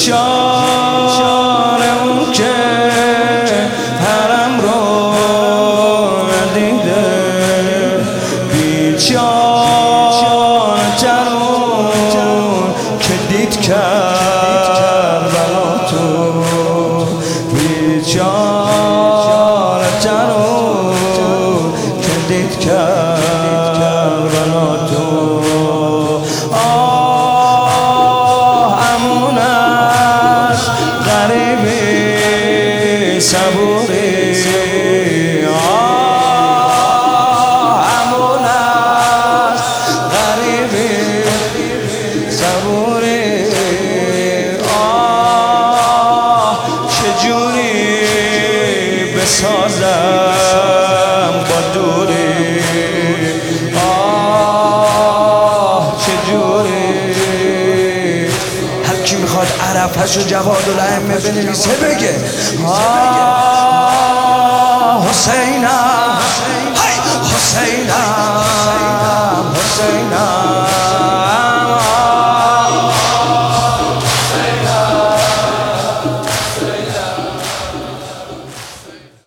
بیچاره اون که حرم رو ندیده، بیچاره جنون که دید کربلا تو، بیچاره جنون که دید کربلا تو. صبوری همون است غریبی صبوری، چجوری بسازم با دوری، چجوری. هر کی میخواد عرفه‌شو جوادالائمه بنویسه بگه حسینم حسینم